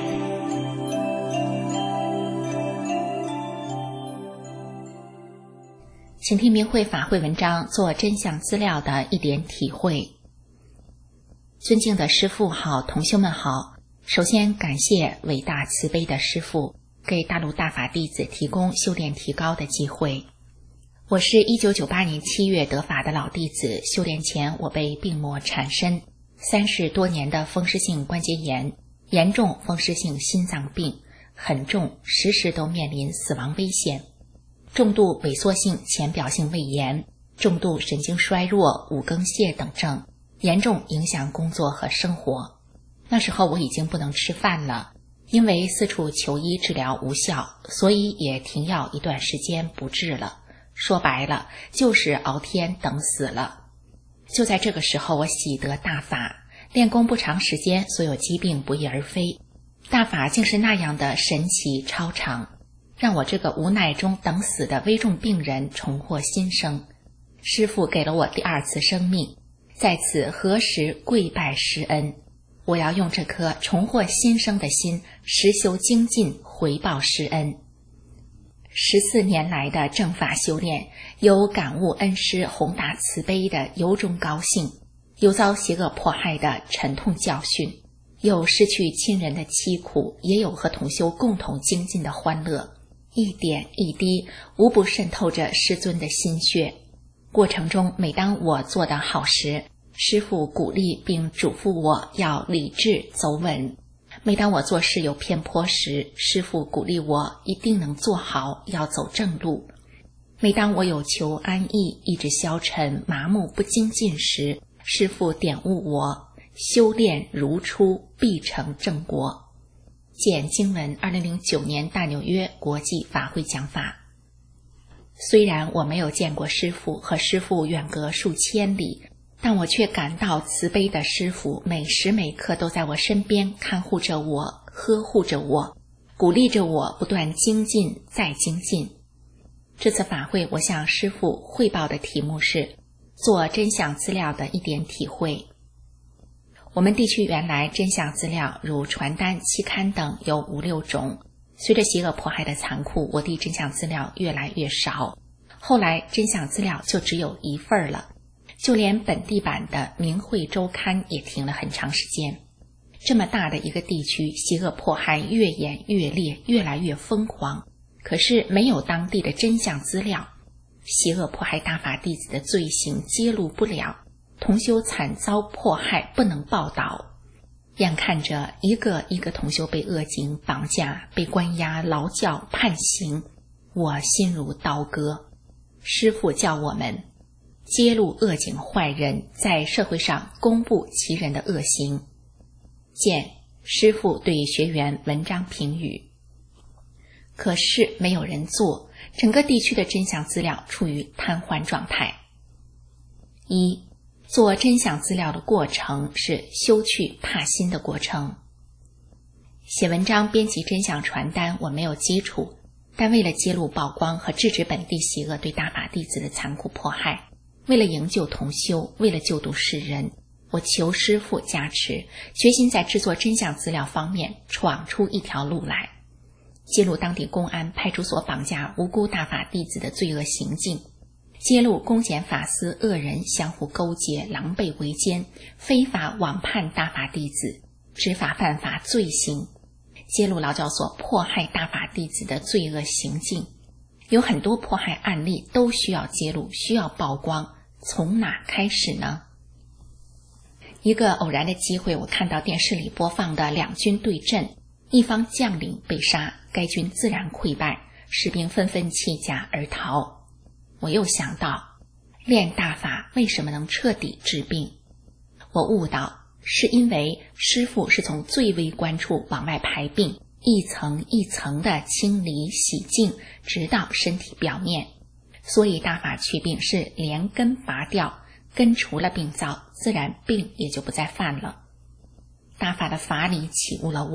请听明慧法会文章，做真相资料的一点体会。尊敬的师父好，同修们好。首先感谢伟大慈悲的师父给大陆大法弟子提供修炼提高的机会。我是一九九八年七月得法的老弟子，修炼前我被病魔缠身，三十多年的风湿性关节炎，严重风湿性心脏病，很重，时时都面临死亡危险。重度萎缩性浅表性胃炎，重度神经衰弱、五更泻等症，严重影响工作和生活。那时候我已经不能吃饭了，因为四处求医治疗无效，所以也停药一段时间不治了。说白了，就是熬天等死了。就在这个时候，我喜得大法，练功不长时间，所有疾病不翼而飞。大法竟是那样的神奇超常，让我这个无奈中等死的危重病人重获新生。师父给了我第二次生命，在此何时跪拜施恩，我要用这颗重获新生的心，实修精进，回报施恩。十四年来的正法修炼，有感悟恩师宏大慈悲的由衷高兴，有遭邪恶迫害的沉痛教训，有失去亲人的凄苦，也有和同修共同精进的欢乐。一点一滴无不渗透着师尊的心血。过程中每当我做得好时，师父鼓励并嘱咐我要理智走稳。每当我做事有偏颇时，师父鼓励我一定能做好，要走正路。每当我有求安逸、意志消沉、麻木不精进时，师父点悟我，修炼如初，必成正果。简经文二零零九年大纽约国际法会讲法。虽然我没有见过师父，和师父远隔数千里，但我却感到慈悲的师父每时每刻都在我身边看护着我，呵护着我，鼓励着我不断精进再精进。这次法会我向师父汇报的题目是做真相资料的一点体会。我们地区原来真相资料如传单、期刊等有五六种，随着邪恶迫害的残酷，我地真相资料越来越少，后来真相资料就只有一份了，就连本地版的明慧周刊也停了很长时间。这么大的一个地区，邪恶迫害越演越烈，越来越疯狂，可是没有当地的真相资料，邪恶迫害大法弟子的罪行揭露不了，同修惨遭迫害不能报道。眼看着一个一个同修被恶警绑架，被关押、劳教、判刑，我心如刀割。师父叫我们揭露恶警坏人，在社会上公布其人的恶行。见师父对学员文章评语。可是没有人做，整个地区的真相资料处于瘫痪状态。一、做真相资料的过程是修去怕心的过程。写文章、编辑真相传单我没有基础，但为了揭露曝光和制止本地邪恶对大法弟子的残酷迫害，为了营救同修，为了救度世人，我求师父加持，决心在制作真相资料方面闯出一条路来，揭露当地公安派出所绑架无辜大法弟子的罪恶行径，揭露公检法司恶人相互勾结、狼狈为奸，非法网判大法弟子，执法犯法罪行，揭露劳教所迫害大法弟子的罪恶行径。有很多迫害案例都需要揭露，需要曝光，从哪开始呢？一个偶然的机会，我看到电视里播放的两军对阵，一方将领被杀，该军自然溃败，士兵纷纷弃甲而逃。我又想到，练大法为什么能彻底治病？我悟到，是因为师父是从最微观处往外排病，一层一层的清理洗净，直到身体表面。所以大法祛病是连根拔掉，根除了病灶，自然病也就不再犯了。大法的法理启悟了我，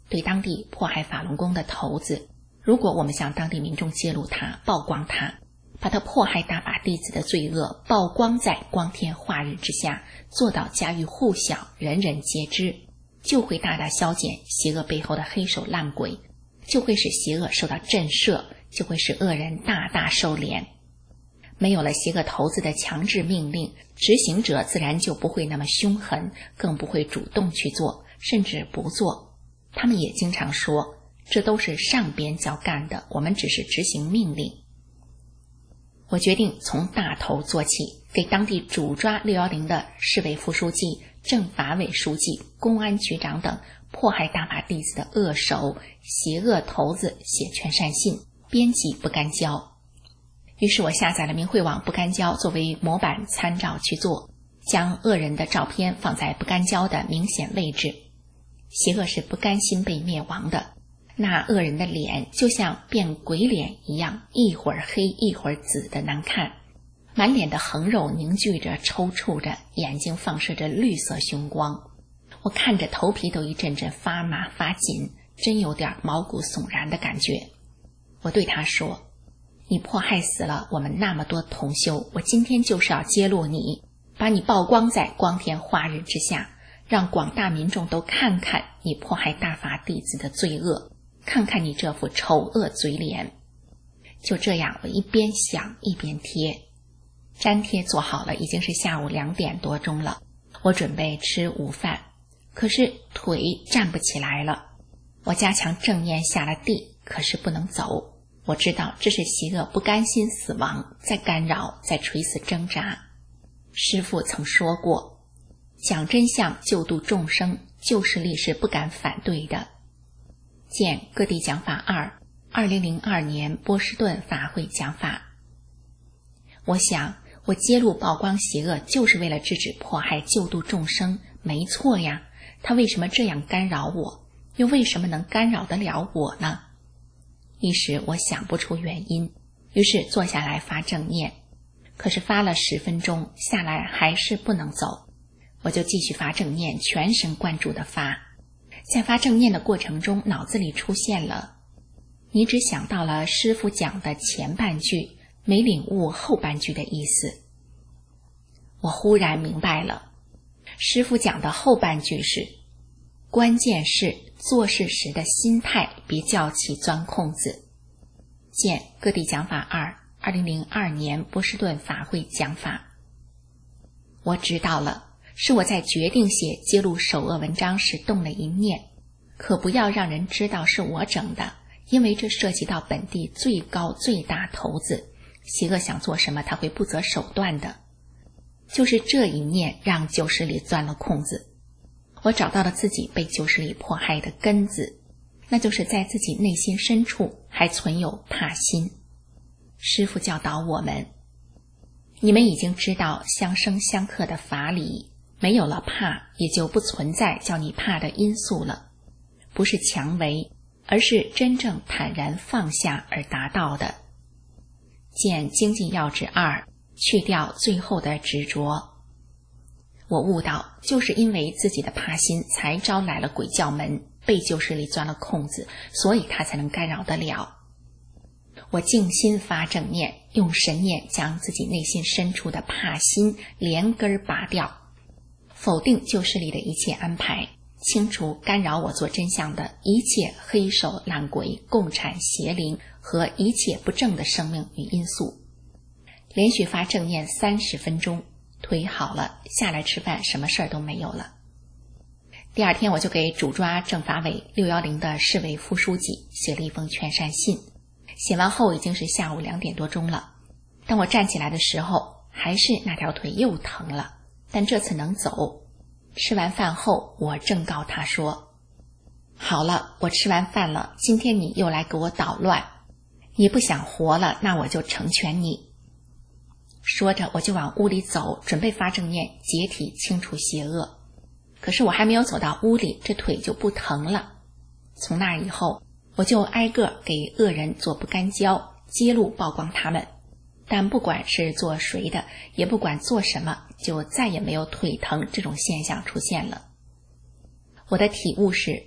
对当地迫害法轮功的头子，如果我们向当地民众揭露他，曝光他，把他迫害大法弟子的罪恶曝光在光天化日之下，做到家喻户晓，人人皆知，就会大大消减邪恶背后的黑手烂鬼，就会使邪恶受到震慑，就会使恶人大大收敛。没有了邪恶头子的强制命令，执行者自然就不会那么凶狠，更不会主动去做，甚至不做。他们也经常说，这都是上边叫干的，我们只是执行命令。我决定从大头做起，给当地主抓六一零的市委副书记、政法委书记、公安局长等迫害大法弟子的恶手、邪恶头子写劝善信，编辑不干胶。于是我下载了明慧网不干胶作为模板参照去做，将恶人的照片放在不干胶的明显位置。邪恶是不甘心被灭亡的，那恶人的脸就像变鬼脸一样，一会儿黑一会儿紫的难看，满脸的横肉凝聚着抽搐着，眼睛放射着绿色凶光。我看着头皮都一阵阵发麻发紧，真有点毛骨悚然的感觉。我对他说，你迫害死了我们那么多同修，我今天就是要揭露你，把你曝光在光天化日之下，让广大民众都看看你迫害大法弟子的罪恶，看看你这副丑恶嘴脸。就这样，我一边想一边贴。粘贴做好了，已经是下午两点多钟了。我准备吃午饭，可是腿站不起来了。我加强正念下了地，可是不能走。我知道这是邪恶不甘心死亡，在干扰，在垂死挣扎。师父曾说过，讲真相救度众生，救世力是不敢反对的。见各地讲法二，二零零二年波士顿法会讲法。我想，我揭露曝光邪恶，就是为了制止迫害，救度众生，没错呀。他为什么这样干扰我？又为什么能干扰得了我呢？一时我想不出原因，于是坐下来发正念。可是发了十分钟下来还是不能走，我就继续发正念，全神贯注地发。在发正念的过程中，脑子里出现了，你只想到了师父讲的前半句，没领悟后半句的意思。我忽然明白了，师父讲的后半句是，关键是做事时的心态，别叫起钻空子。见各地讲法二，二零零二年波士顿法会讲法。我知道了，是我在决定写揭露首恶文章时动了一念，可不要让人知道是我整的，因为这涉及到本地最高最大头子，邪恶想做什么他会不择手段的。就是这一念让旧势力钻了空子。我找到了自己被旧势力迫害的根子，那就是在自己内心深处还存有怕心。师父教导我们，你们已经知道相生相克的法理，没有了怕，也就不存在叫你怕的因素了。不是强为，而是真正坦然放下而达到的。见经济要旨二，去掉最后的执着。我悟到，就是因为自己的怕心，才招来了鬼教门，被旧势力钻了空子，所以他才能干扰得了。我静心发正念，用神念将自己内心深处的怕心连根拔掉，否定旧势力的一切安排，清除干扰我做真相的一切黑手烂鬼、共产邪灵和一切不正的生命与因素。连续发正念三十分钟，腿好了，下来吃饭，什么事儿都没有了。第二天我就给主抓政法委六一零的市委副书记写了一封劝善信，写完后已经是下午两点多钟了。当我站起来的时候，还是那条腿又疼了，但这次能走。吃完饭后，我正告他说，好了，我吃完饭了，今天你又来给我捣乱，你不想活了，那我就成全你。说着我就往屋里走，准备发正念解体清除邪恶。可是我还没有走到屋里，这腿就不疼了。从那以后，我就挨个给恶人做不干胶，揭露曝光他们。但不管是做谁的，也不管做什么，就再也没有腿疼这种现象出现了。我的体悟是，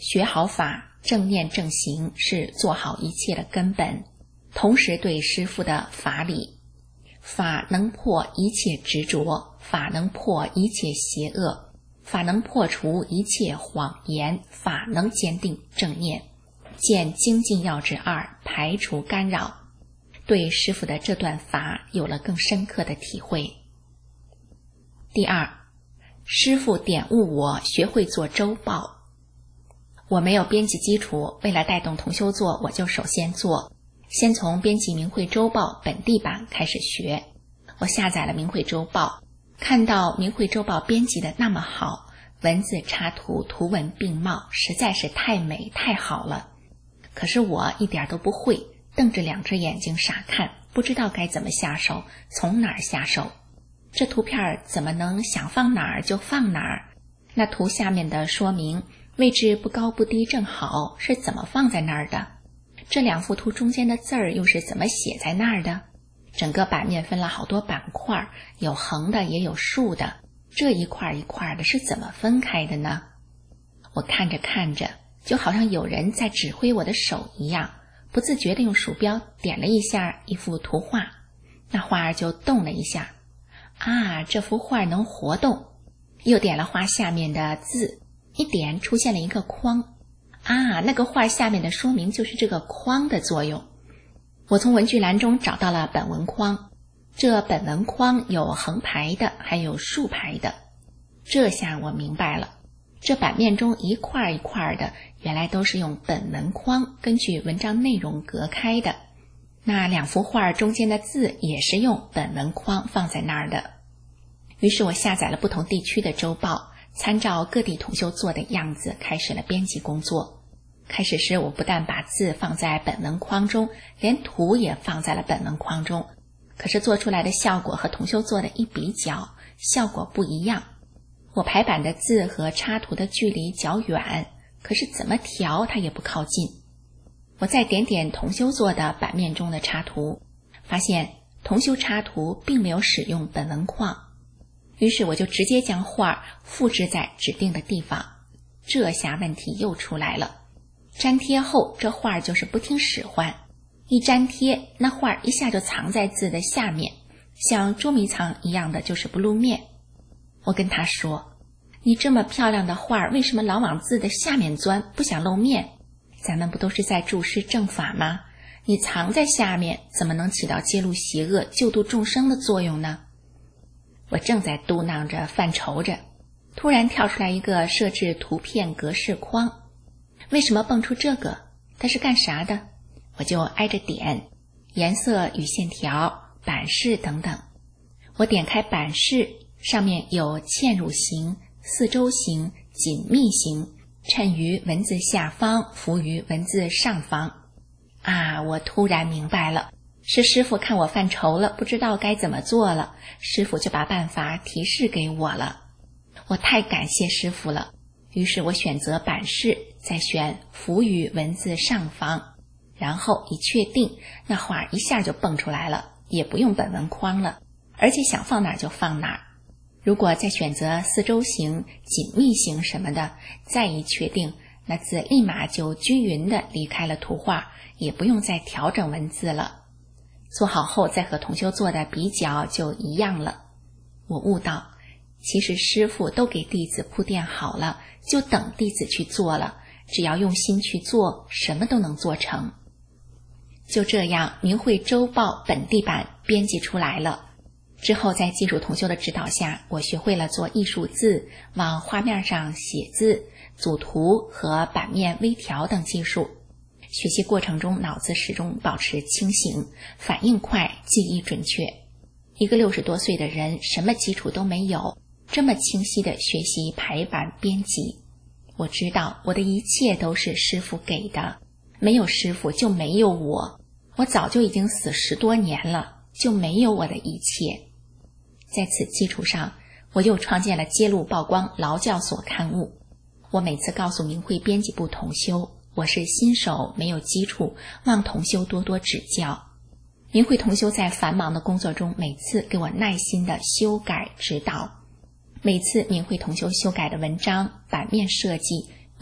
学好法，正念正行是做好一切的根本，同时对师父的法理，法能破一切执着，法能破一切邪恶，法能破除一切谎言，法能坚定正念，见精进要旨二，排除干扰，对师父的这段法有了更深刻的体会。第二，师父点悟我学会做周报。我没有编辑基础，为了带动同修做，我就首先做，先从编辑明慧周报本地版开始学。我下载了明慧周报，看到明慧周报编辑的那么好，文字插图图文并茂，实在是太美太好了。可是我一点都不会，瞪着两只眼睛傻看，不知道该怎么下手，从哪儿下手。这图片怎么能想放哪儿就放哪儿？那图下面的说明位置不高不低正好，是怎么放在那儿的？这两幅图中间的字儿又是怎么写在那儿的？整个版面分了好多板块，有横的也有竖的，这一块一块的是怎么分开的呢？我看着看着，就好像有人在指挥我的手一样，不自觉地用鼠标点了一下一幅图画，那画就动了一下。啊，这幅画能活动。又点了画下面的字，一点出现了一个框。啊，那个画下面的说明就是这个框的作用。我从文具栏中找到了本文框，这本文框有横排的，还有竖排的。这下我明白了，这版面中一块一块的，原来都是用本文框根据文章内容隔开的。那两幅画中间的字也是用本文框放在那儿的。于是我下载了不同地区的周报，参照各地同修做的样子开始了编辑工作。开始时我不但把字放在本文框中，连图也放在了本文框中，可是做出来的效果和同修做的一比较，效果不一样。我排版的字和插图的距离较远，可是怎么调它也不靠近。我再点点同修做的版面中的插图，发现同修插图并没有使用本文框，于是我就直接将画复制在指定的地方。这下问题又出来了，粘贴后这画就是不听使唤，一粘贴那画一下就藏在字的下面，像捉迷藏一样的，就是不露面。我跟他说，你这么漂亮的画为什么老往字的下面钻，不想露面？咱们不都是在注释正法吗？你藏在下面怎么能起到揭露邪恶救度众生的作用呢？我正在嘟囔着犯愁着，突然跳出来一个设置图片格式框。为什么蹦出这个？它是干啥的？我就挨着点，颜色与线条、版式等等。我点开版式，上面有嵌入型、四周型、紧密型，衬于文字下方，浮于文字上方。啊，我突然明白了，是师父看我犯愁了，不知道该怎么做了，师父就把办法提示给我了。我太感谢师父了。于是我选择版式，再选浮于文字上方，然后一确定，那画一下就蹦出来了，也不用本文框了，而且想放哪儿就放哪儿。如果再选择四周形、紧密型什么的，再一确定，那字立马就均匀地离开了图画，也不用再调整文字了。做好后再和同修做的比较就一样了。我悟到，其实师父都给弟子铺垫好了，就等弟子去做了，只要用心去做，什么都能做成。就这样，明慧周报本地版编辑出来了。之后在技术同修的指导下，我学会了做艺术字、往画面上写字、组图和版面微调等技术。学习过程中脑子始终保持清醒，反应快，记忆准确。一个六十多岁的人，什么基础都没有，这么清晰地学习排版编辑。我知道我的一切都是师父给的，没有师父就没有我，我早就已经死十多年了，就没有我的一切。在此基础上，我又创建了揭露曝光劳教所刊物。我每次告诉明慧编辑部同修，我是新手，没有基础，望同修多多指教。明慧同修在繁忙的工作中，每次给我耐心的修改指导。每次明慧同修修改的文章版面设计，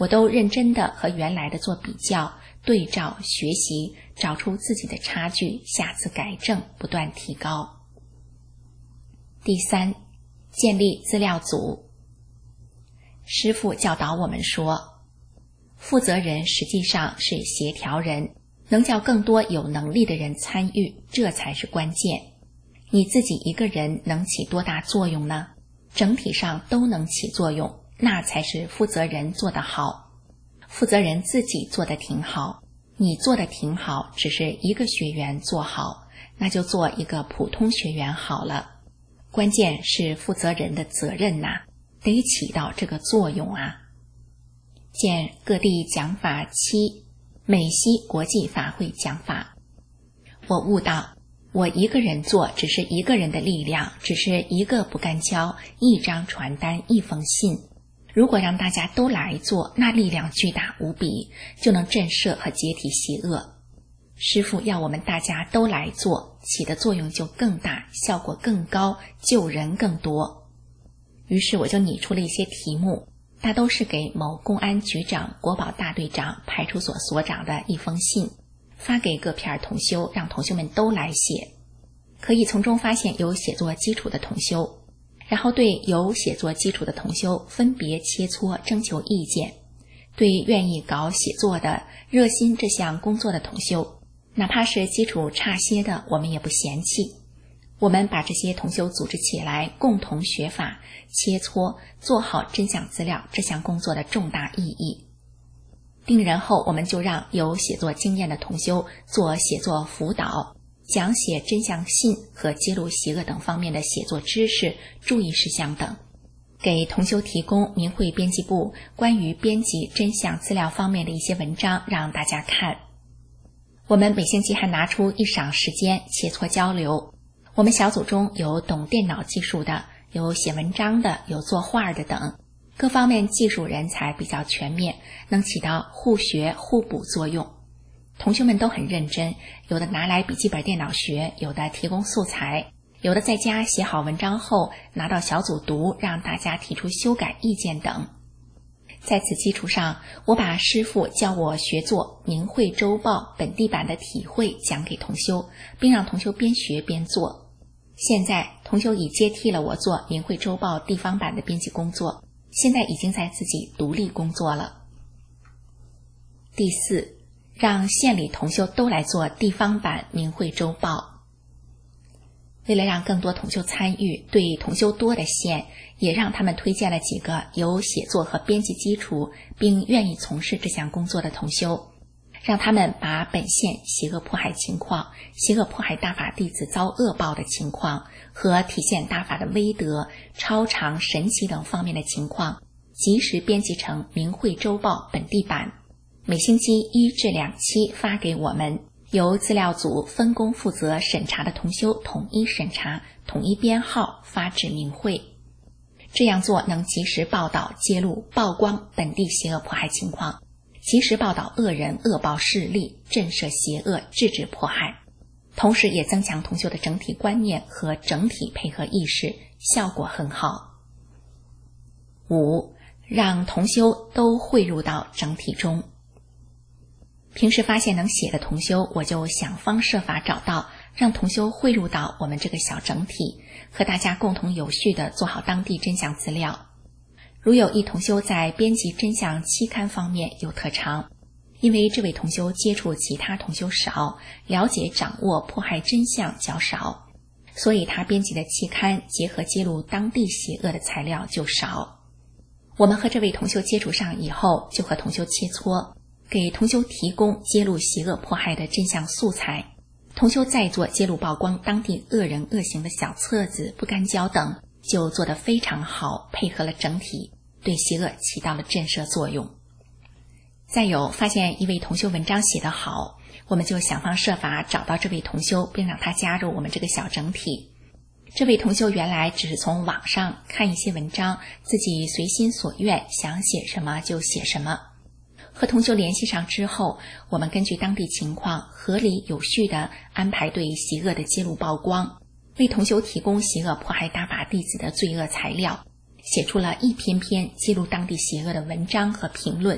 我都认真的和原来的做比较、对照、学习，找出自己的差距，下次改正，不断提高。第三，建立资料组。师父教导我们说，负责人实际上是协调人，能叫更多有能力的人参与，这才是关键。你自己一个人能起多大作用呢？整体上都能起作用，那才是负责人做得好。负责人自己做得挺好，你做得挺好，只是一个学员做好，那就做一个普通学员好了。关键是负责人的责任呐、啊，得起到这个作用啊。见各地讲法七，美西国际法会讲法。我悟到，我一个人做只是一个人的力量，只是一个不干胶，一张传单，一封信。如果让大家都来做，那力量巨大无比，就能震慑和解体邪恶。师父要我们大家都来做，起的作用就更大，效果更高，救人更多。于是我就拟出了一些题目，大都是给某公安局长、国保大队长、派出所所长的一封信，发给各片同修，让同修们都来写。可以从中发现有写作基础的同修，然后对有写作基础的同修分别切磋征求意见，对愿意搞写作的、热心这项工作的同修，哪怕是基础差些的，我们也不嫌弃。我们把这些同修组织起来，共同学法、切磋，做好真相资料这项工作的重大意义。定人后，我们就让有写作经验的同修做写作辅导，讲写真相信和揭露邪恶等方面的写作知识、注意事项等，给同修提供明慧编辑部关于编辑真相资料方面的一些文章让大家看。我们每星期还拿出一晌时间切磋交流。我们小组中有懂电脑技术的，有写文章的，有作画的等，各方面技术人才比较全面，能起到互学互补作用。同学们都很认真，有的拿来笔记本电脑学，有的提供素材，有的在家写好文章后拿到小组读，让大家提出修改意见等。在此基础上，我把师父教我学做明慧周报本地版的体会讲给同修，并让同修边学边做。现在同修已接替了我做明慧周报地方版的编辑工作，现在已经在自己独立工作了。第四，让县里同修都来做地方版明慧周报。为了让更多同修参与，对同修多的县也让他们推荐了几个有写作和编辑基础并愿意从事这项工作的同修，让他们把本县邪恶迫害情况、邪恶迫害大法弟子遭恶报的情况和体现大法的威德、超常神奇等方面的情况及时编辑成明慧周报本地版，每星期一至两期发给我们，由资料组分工负责审查的同修统一审查、统一编号发至明慧。这样做能及时报道、揭露、曝光本地邪恶迫害情况，及时报道恶人恶报势力，震慑邪恶，制止迫害，同时也增强同修的整体观念和整体配合意识，效果很好。五，让同修都汇入到整体中。平时发现能写的同修，我就想方设法找到，让同修汇入到我们这个小整体，和大家共同有序地做好当地真相资料。如有一同修在编辑真相期刊方面有特长，因为这位同修接触其他同修少，了解掌握迫害真相较少，所以他编辑的期刊结合揭露当地邪恶的材料就少。我们和这位同修接触上以后，就和同修切磋，给同修提供揭露邪恶迫害的真相素材，同修再做揭露曝光当地恶人恶行的小册子、不干胶等，就做得非常好，配合了整体，对邪恶起到了震慑作用。再有发现一位同修文章写得好，我们就想方设法找到这位同修，并让他加入我们这个小整体。这位同修原来只是从网上看一些文章，自己随心所愿，想写什么就写什么。和同修联系上之后，我们根据当地情况合理有序地安排对邪恶的揭露曝光，为同修提供邪恶迫害大法弟子的罪恶材料，写出了一篇篇记录当地邪恶的文章和评论，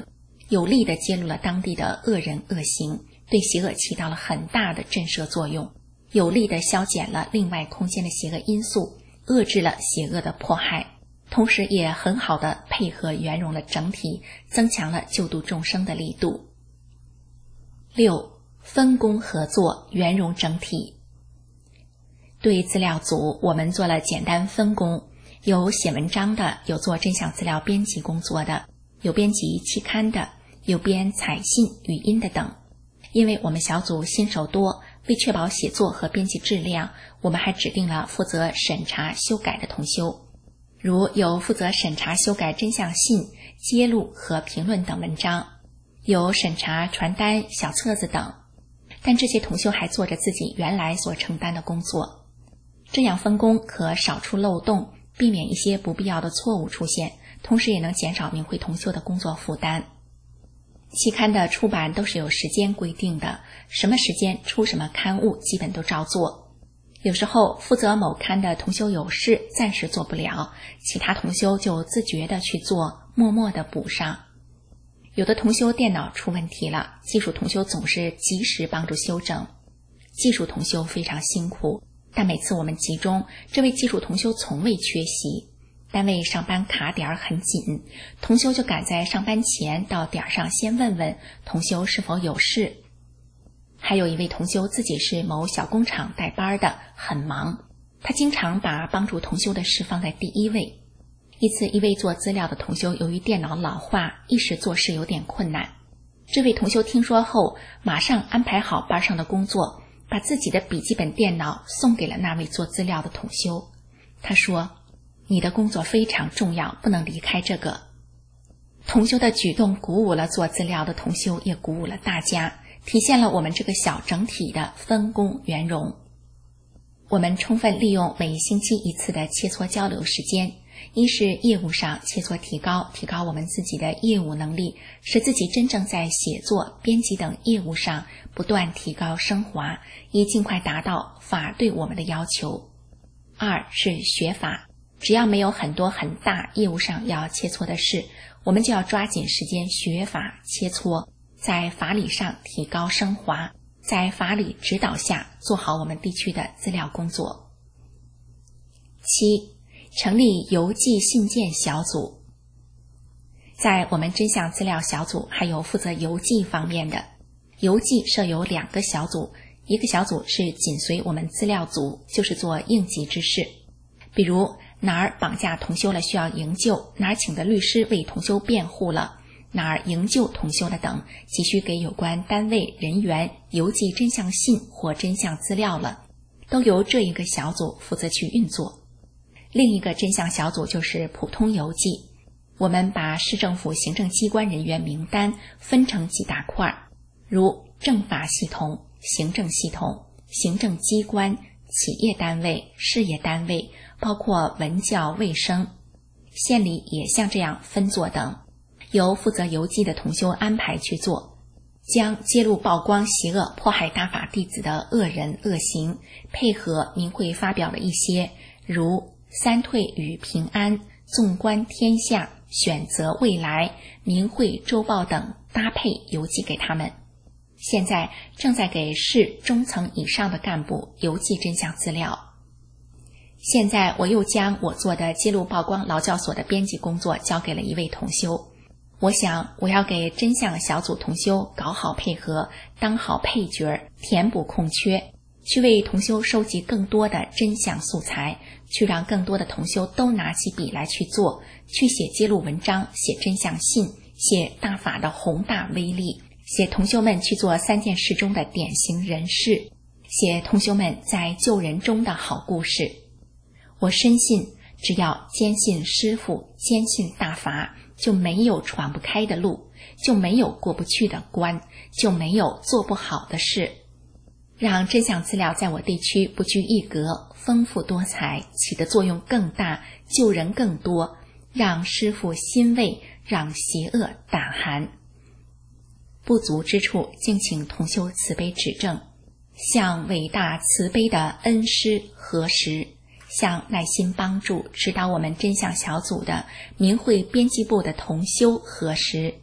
有力地揭露了当地的恶人恶行，对邪恶起到了很大的震慑作用，有力地消减了另外空间的邪恶因素，遏制了邪恶的迫害，同时也很好地配合圆融了整体，增强了救度众生的力度。六、分工合作，圆融整体。对资料组，我们做了简单分工，有写文章的，有做真相资料编辑工作的，有编辑期刊的，有编采信、语音的等。因为我们小组新手多，为确保写作和编辑质量，我们还指定了负责审查修改的同修，如有负责审查修改真相信、揭露和评论等文章，有审查传单、小册子等。但这些同修还做着自己原来所承担的工作，这样分工可少出漏洞，避免一些不必要的错误出现，同时也能减少明慧同修的工作负担。期刊的出版都是有时间规定的，什么时间出什么刊物基本都照做。有时候负责某刊的同修有事，暂时做不了，其他同修就自觉地去做，默默地补上。有的同修电脑出问题了，技术同修总是及时帮助修整。技术同修非常辛苦，但每次我们集中，这位技术同修从未缺席。单位上班卡点很紧，同修就赶在上班前到点上先问问同修是否有事。还有一位同修自己是某小工厂带班的，很忙，他经常把帮助同修的事放在第一位。一次，一位做资料的同修由于电脑老化，一时做事有点困难。这位同修听说后，马上安排好班上的工作，把自己的笔记本电脑送给了那位做资料的同修。他说，你的工作非常重要，不能离开这个。同修的举动鼓舞了做资料的同修，也鼓舞了大家，体现了我们这个小整体的分工圆融。我们充分利用每星期一次的切磋交流时间，一是业务上切磋提高，提高我们自己的业务能力，使自己真正在写作、编辑等业务上不断提高升华，以尽快达到法对我们的要求。二是学法，只要没有很多很大业务上要切磋的事，我们就要抓紧时间学法切磋，在法理上提高升华，在法理指导下做好我们地区的资料工作。七、成立邮寄信件小组。在我们真相资料小组还有负责邮寄方面的，邮寄设有两个小组，一个小组是紧随我们资料组，就是做应急之事，比如哪儿绑架同修了需要营救，哪儿请的律师为同修辩护了，哪儿营救同修了等，急需给有关单位人员邮寄真相信或真相资料了，都由这一个小组负责去运作。另一个真相小组就是普通邮寄，我们把市政府行政机关人员名单分成几大块，如政法系统、行政系统、行政机关、企业单位、事业单位，包括文教卫生，县里也像这样分作等，由负责邮寄的同修安排去做，将揭露曝光邪恶迫害大法弟子的恶人恶行，配合明慧发表了一些如三退与平安、纵观天下、选择未来、明慧周报等搭配邮寄给他们。现在正在给市中层以上的干部邮寄真相资料。现在我又将我做的揭露曝光劳教所的编辑工作交给了一位同修。我想我要给真相小组同修搞好配合，当好配角，填补空缺，去为同修收集更多的真相素材，去让更多的同修都拿起笔来去做，去写揭露文章，写真相信，写大法的宏大威力，写同修们去做三件事中的典型人士，写同修们在救人中的好故事。我深信，只要坚信师父，坚信大法，就没有闯不开的路，就没有过不去的关，就没有做不好的事。让真相资料在我地区不拘一格，丰富多彩，起的作用更大，救人更多，让师父欣慰，让邪恶胆寒。不足之处，敬请同修慈悲指正，向伟大慈悲的恩师核实，向耐心帮助指导我们真相小组的明慧编辑部的同修核实，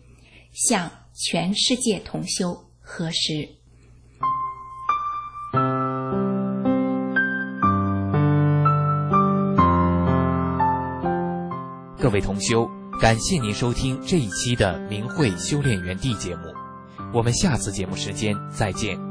向全世界同修核实。 各位同修，感谢您收听这一期的明慧修炼园地节目，我们下次节目时间再见。